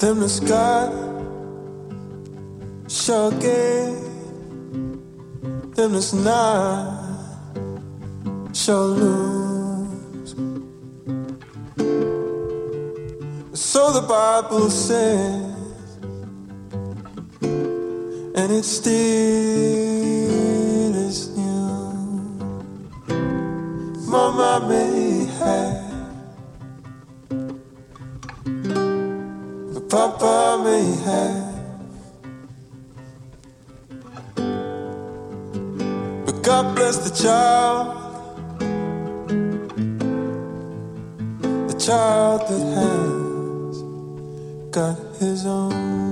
Him the sky sure gave them this night sure lose. So the Bible says, and it still is new. Mama may have, but Papa may have. But God bless the child that has got his own.